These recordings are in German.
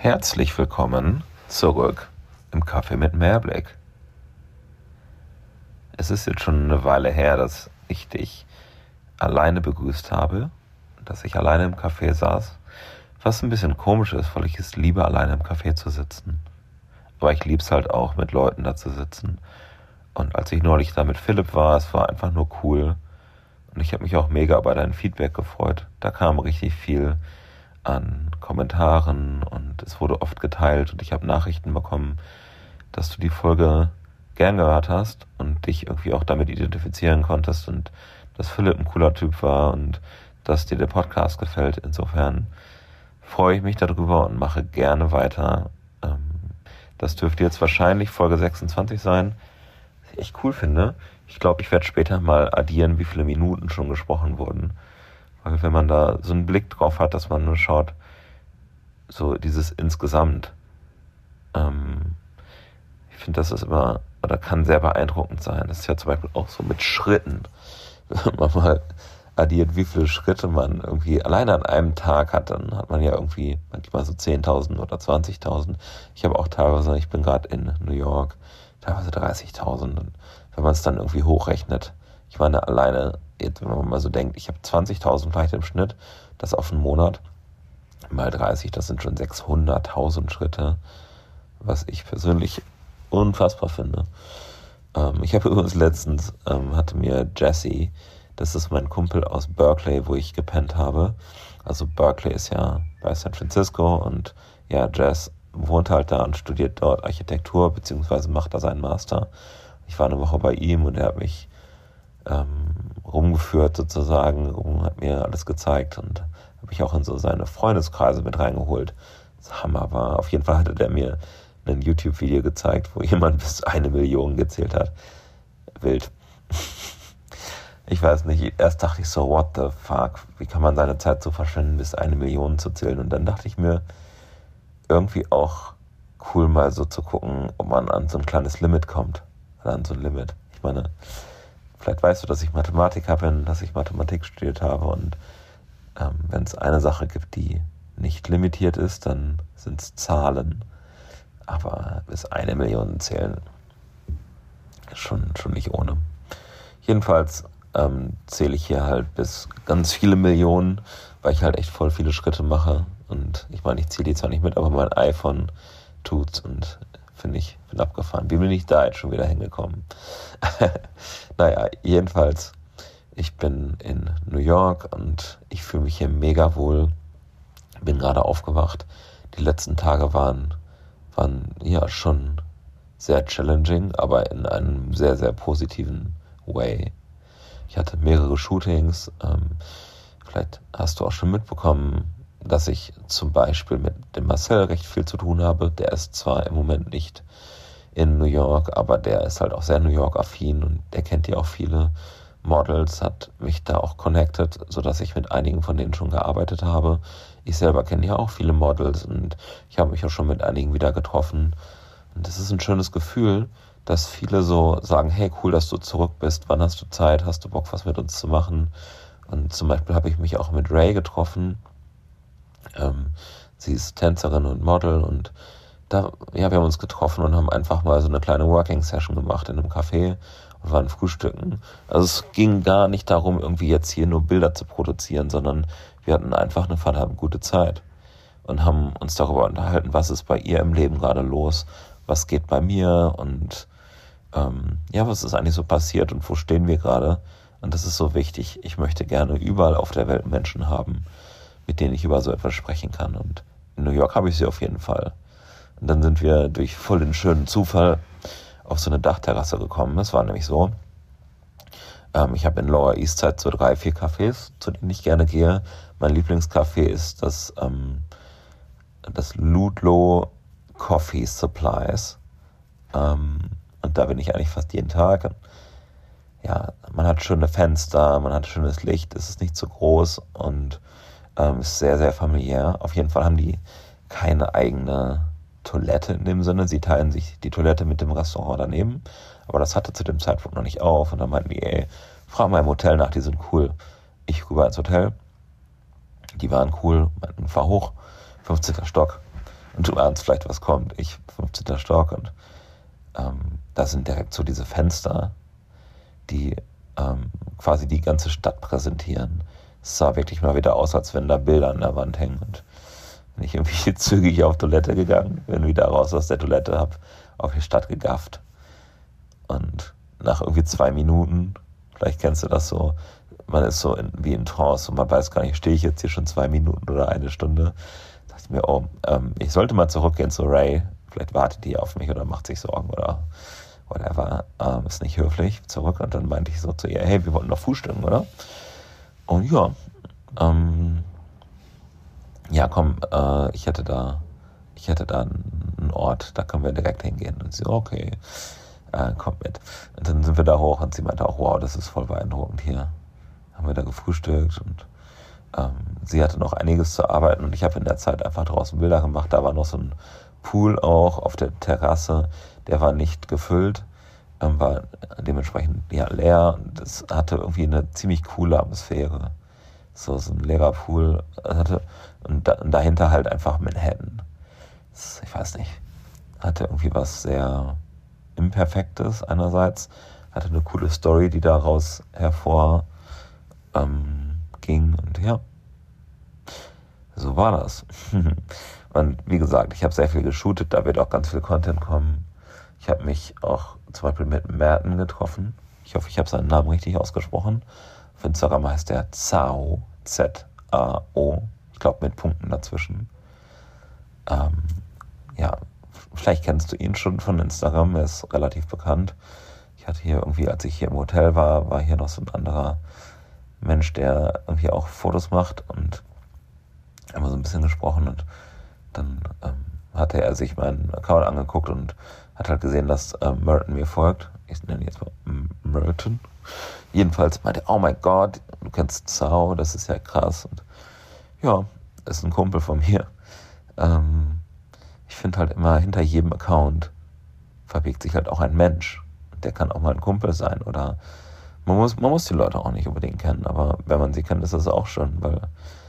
Herzlich willkommen zurück im Kaffee mit Mehrblick. Es ist jetzt schon eine Weile her, dass ich dich alleine begrüßt habe, dass ich alleine im Café saß, was ein bisschen komisch ist, weil ich es liebe, alleine im Café zu sitzen. Aber ich liebe es halt auch, mit Leuten da zu sitzen. Und als ich neulich da mit Philipp war, es war einfach nur cool. Und ich habe mich auch mega über dein Feedback gefreut. Da kam richtig viel an Kommentaren und es wurde oft geteilt und ich habe Nachrichten bekommen, dass du die Folge gern gehört hast und dich irgendwie auch damit identifizieren konntest und dass Philipp ein cooler Typ war und dass dir der Podcast gefällt. Insofern freue ich mich darüber und mache gerne weiter. Das dürfte jetzt wahrscheinlich Folge 26 sein, was ich echt cool finde. Ich glaube, ich werde später mal addieren, wie viele Minuten schon gesprochen wurden. Weil wenn man da so einen Blick drauf hat, dass man nur schaut, so dieses insgesamt, ich finde, das ist immer, oder kann sehr beeindruckend sein. Das ist ja zum Beispiel auch so mit Schritten. Wenn man mal addiert, wie viele Schritte man irgendwie alleine an einem Tag hat, dann hat man ja irgendwie manchmal so 10.000 oder 20.000. Ich habe auch teilweise, ich bin gerade in New York, teilweise 30.000. Und wenn man es dann irgendwie hochrechnet, ich meine alleine, jetzt, wenn man mal so denkt, ich habe 20.000 vielleicht im Schnitt, das auf einen Monat, mal 30, das sind schon 600.000 Schritte, was ich persönlich unfassbar finde. Ich habe übrigens letztens, hatte mir Jesse, das ist mein Kumpel aus Berkeley, wo ich gepennt habe. Also Berkeley ist ja bei San Francisco und ja, Jess wohnt halt da und studiert dort Architektur, beziehungsweise macht da seinen Master. Ich war eine Woche bei ihm und er hat mich rumgeführt sozusagen, hat mir alles gezeigt und habe mich auch in so seine Freundeskreise mit reingeholt. Das Hammer war. Auf jeden Fall hatte der mir ein YouTube-Video gezeigt, wo jemand bis 1 Million gezählt hat. Wild. Ich weiß nicht, erst dachte ich so, what the fuck, wie kann man seine Zeit so verschwenden, bis 1 Million zu zählen? Und dann dachte ich mir, irgendwie auch cool mal so zu gucken, ob man an so ein kleines Limit kommt. Oder an so ein Limit. Ich meine, vielleicht weißt du, dass ich Mathematiker bin, dass ich Mathematik studiert habe und wenn es eine Sache gibt, die nicht limitiert ist, dann sind es Zahlen. Aber bis 1 Million zählen ist schon nicht ohne. Jedenfalls zähle ich hier halt bis ganz viele Millionen, weil ich halt echt voll viele Schritte mache. Und ich meine, ich zähle die zwar nicht mit, aber mein iPhone tut's und bin abgefahren. Wie bin ich da jetzt schon wieder hingekommen? Naja, jedenfalls, ich bin in New York und ich fühle mich hier mega wohl. Bin gerade aufgewacht. Die letzten Tage waren ja schon sehr challenging, aber in einem sehr, sehr positiven Way. Ich hatte mehrere Shootings. Vielleicht hast du auch schon mitbekommen, dass ich zum Beispiel mit dem Marcel recht viel zu tun habe. Der ist zwar im Moment nicht in New York, aber der ist halt auch sehr New York-affin und der kennt ja auch viele Models, hat mich da auch connected, sodass ich mit einigen von denen schon gearbeitet habe. Ich selber kenne ja auch viele Models und ich habe mich auch schon mit einigen wieder getroffen. Und das ist ein schönes Gefühl, dass viele so sagen, hey, cool, dass du zurück bist, wann hast du Zeit, hast du Bock, was mit uns zu machen? Und zum Beispiel habe ich mich auch mit Ray getroffen. Sie ist Tänzerin und Model und wir haben uns getroffen und haben einfach mal so eine kleine Working-Session gemacht in einem Café und waren frühstücken. Also es ging gar nicht darum, irgendwie jetzt hier nur Bilder zu produzieren, sondern wir hatten einfach eine verdammt gute Zeit und haben uns darüber unterhalten, was ist bei ihr im Leben gerade los, was geht bei mir und was ist eigentlich so passiert und wo stehen wir gerade. Und das ist so wichtig. Ich möchte gerne überall auf der Welt Menschen haben, mit denen ich über so etwas sprechen kann. Und in New York habe ich sie auf jeden Fall. Und dann sind wir durch voll den schönen Zufall auf so eine Dachterrasse gekommen. Es war nämlich so, ich habe in Lower East Side so 3-4 Cafés, zu denen ich gerne gehe. Mein Lieblingscafé ist das Ludlow Coffee Supplies. Und da bin ich eigentlich fast jeden Tag. Ja, man hat schöne Fenster, man hat schönes Licht, es ist nicht zu groß und ist sehr, sehr familiär. Auf jeden Fall haben die keine eigene Toilette in dem Sinne. Sie teilen sich die Toilette mit dem Restaurant daneben. Aber das hatte zu dem Zeitpunkt noch nicht auf. Und dann meinten die, ey, frag mal im Hotel nach, die sind cool. Ich rüber ins Hotel. Die waren cool, meinten, fahr hoch, 50. Stock. und du ahnst vielleicht, was kommt. Ich, 15. Stock, und da sind direkt so diese Fenster, die quasi die ganze Stadt präsentieren. Es sah wirklich mal wieder aus, als wenn da Bilder an der Wand hängen. Und bin ich irgendwie zügig auf Toilette gegangen, bin wieder raus aus der Toilette, habe auf die Stadt gegafft. Und nach irgendwie 2 Minuten, vielleicht kennst du das so, man ist so wie in Trance und man weiß gar nicht, stehe ich jetzt hier schon 2 Minuten oder 1 Stunde. Da dachte ich mir, ich sollte mal zurückgehen zu Ray. Vielleicht wartet die auf mich oder macht sich Sorgen oder whatever. Ist nicht höflich. Zurück. Und dann meinte ich so zu ihr, hey, wir wollten noch frühstücken, oder? Und ja, ja komm, ich hätte da einen Ort, da können wir direkt hingehen. Und sie so, okay, kommt mit. Und dann sind wir da hoch und sie meinte auch, wow, das ist voll beeindruckend hier. Haben wir da gefrühstückt und sie hatte noch einiges zu arbeiten und ich habe in der Zeit einfach draußen Bilder gemacht. Da war noch so ein Pool auch auf der Terrasse, der war nicht gefüllt, war dementsprechend ja leer und es hatte irgendwie eine ziemlich coole Atmosphäre. So ein leerer Pool hatte und dahinter halt einfach Manhattan. Ich weiß nicht, hatte irgendwie was sehr Imperfektes einerseits, hatte eine coole Story, die daraus hervor ging und ja, so war das. Und wie gesagt, ich habe sehr viel geshootet, da wird auch ganz viel Content kommen. Ich habe mich auch zum Beispiel mit Merten getroffen. Ich hoffe, ich habe seinen Namen richtig ausgesprochen. Auf Instagram heißt der Zao, Z-A-O. Ich glaube mit Punkten dazwischen. Ja, vielleicht kennst du ihn schon von Instagram, er ist relativ bekannt. Ich hatte hier irgendwie, als ich hier im Hotel war hier noch so ein anderer Mensch, der irgendwie auch Fotos macht und haben wir so ein bisschen gesprochen und dann hatte er sich meinen Account angeguckt und hat halt gesehen, dass Merton mir folgt. Ich nenne ihn jetzt mal Merton. Jedenfalls meinte er, oh mein Gott, du kennst Zao, das ist ja krass. Und ja, ist ein Kumpel von mir. Ich finde halt immer, hinter jedem Account verbirgt sich halt auch ein Mensch. Der kann auch mal ein Kumpel sein oder man muss die Leute auch nicht unbedingt kennen, aber wenn man sie kennt, ist das auch schon, weil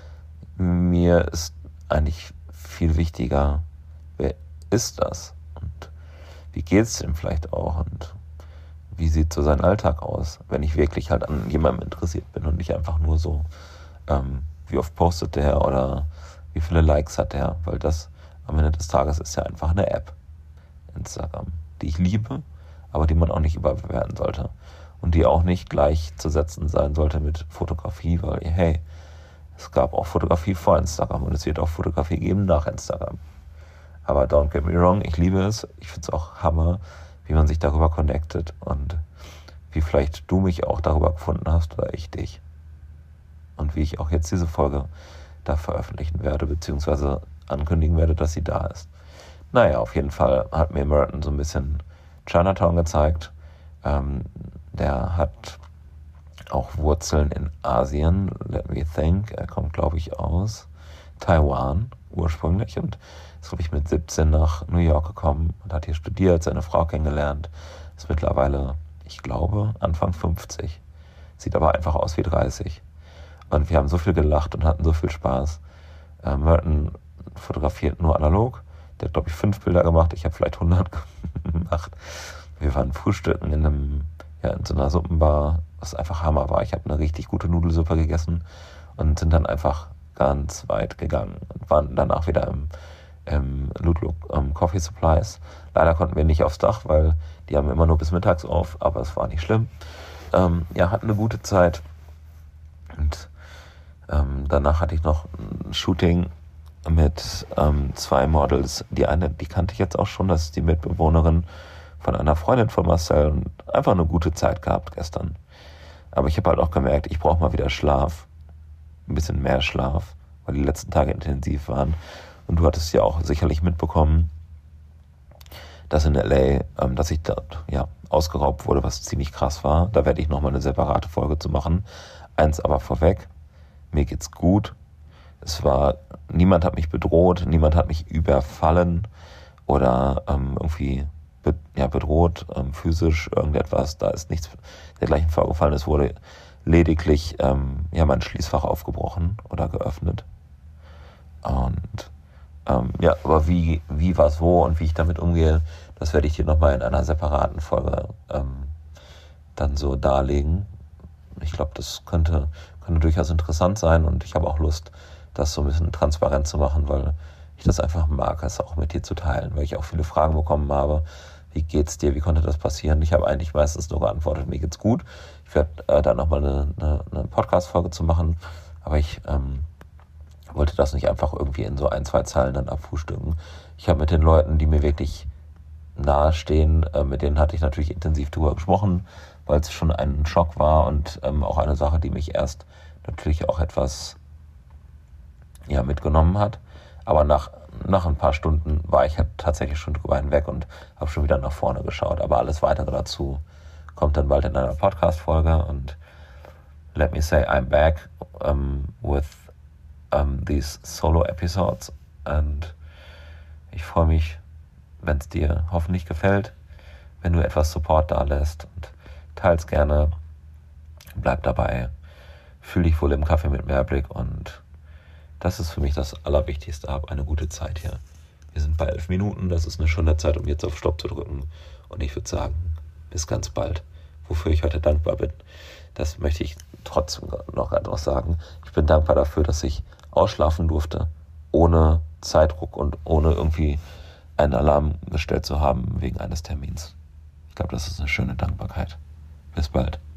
mir ist eigentlich viel wichtiger, wer ist das und wie geht's ihm vielleicht auch und wie sieht so sein Alltag aus, wenn ich wirklich halt an jemandem interessiert bin und nicht einfach nur so, wie oft postet der oder wie viele Likes hat der, weil das am Ende des Tages ist ja einfach eine App, Instagram, die ich liebe, aber die man auch nicht überbewerten sollte und die auch nicht gleichzusetzen sein sollte mit Fotografie, weil hey, es gab auch Fotografie vor Instagram und es wird auch Fotografie geben nach Instagram. Aber don't get me wrong, ich liebe es. Ich finde es auch Hammer, wie man sich darüber connectet und wie vielleicht du mich auch darüber gefunden hast oder ich dich. Und wie ich auch jetzt diese Folge da veröffentlichen werde, beziehungsweise ankündigen werde, dass sie da ist. Naja, auf jeden Fall hat mir Merton so ein bisschen Chinatown gezeigt. Der hat auch Wurzeln in Asien, let me think. Er kommt, glaube ich, aus Taiwan ursprünglich und ist, glaube ich, mit 17 nach New York gekommen und hat hier studiert, seine Frau kennengelernt. Ist mittlerweile, ich glaube, Anfang 50. Sieht aber einfach aus wie 30. Und wir haben so viel gelacht und hatten so viel Spaß. Merton fotografiert nur analog. Der hat, glaube ich, 5 Bilder gemacht. Ich habe vielleicht 100 gemacht. Wir waren frühstücken in so einer Suppenbar, was einfach Hammer war. Ich habe eine richtig gute Nudelsuppe gegessen und sind dann einfach ganz weit gegangen und waren danach wieder im Ludlow Coffee Supplies. Leider konnten wir nicht aufs Dach, weil die haben immer nur bis mittags auf, aber es war nicht schlimm. Hatten eine gute Zeit und danach hatte ich noch ein Shooting mit 2 Models. Die eine, die kannte ich jetzt auch schon, das ist die Mitbewohnerin von einer Freundin von Marcel und einfach eine gute Zeit gehabt gestern. Aber ich habe halt auch gemerkt, ich brauche mal wieder Schlaf. Ein bisschen mehr Schlaf, weil die letzten Tage intensiv waren. Und du hattest ja auch sicherlich mitbekommen, dass in L.A., dass ich dort ausgeraubt wurde, was ziemlich krass war. Da werde ich nochmal eine separate Folge zu machen. Eins aber vorweg, mir geht's gut. Niemand hat mich bedroht, niemand hat mich überfallen oder irgendwie bedroht, physisch irgendetwas. Da ist nichts dergleichen vorgefallen. Es wurde lediglich mein Schließfach aufgebrochen oder geöffnet. Und Ja, aber wie, was, wo und wie ich damit umgehe, das werde ich dir nochmal in einer separaten Folge dann so darlegen. Ich glaube, das könnte durchaus interessant sein und ich habe auch Lust, das so ein bisschen transparent zu machen, weil ich das einfach mag, es auch mit dir zu teilen, weil ich auch viele Fragen bekommen habe. Wie geht's dir? Wie konnte das passieren? Ich habe eigentlich meistens nur geantwortet, mir geht's gut. Ich werde da nochmal eine Podcast-Folge zu machen, aber ich wollte das nicht einfach irgendwie in so 1-2 Zeilen dann abfrühstücken. Ich habe mit den Leuten, die mir wirklich nahestehen, mit denen hatte ich natürlich intensiv drüber gesprochen, weil es schon ein Schock war und auch eine Sache, die mich erst natürlich auch etwas mitgenommen hat. Aber nach ein paar Stunden war ich halt tatsächlich schon drüber hinweg und habe schon wieder nach vorne geschaut. Aber alles Weitere dazu kommt dann bald in einer Podcast-Folge. Und let me say I'm back with these solo episodes. Und ich freue mich, wenn es dir hoffentlich gefällt, wenn du etwas Support da lässt und teils gerne, bleib dabei, fühl dich wohl im Kaffee mit Mehrblick und das ist für mich das Allerwichtigste. Hab eine gute Zeit hier. Wir sind bei 11 Minuten, das ist eine schöne Zeit, um jetzt auf Stopp zu drücken. Und ich würde sagen, bis ganz bald. Wofür ich heute dankbar bin, das möchte ich trotzdem noch etwas sagen. Ich bin dankbar dafür, dass ich ausschlafen durfte, ohne Zeitdruck und ohne irgendwie einen Alarm gestellt zu haben wegen eines Termins. Ich glaube, das ist eine schöne Dankbarkeit. Bis bald.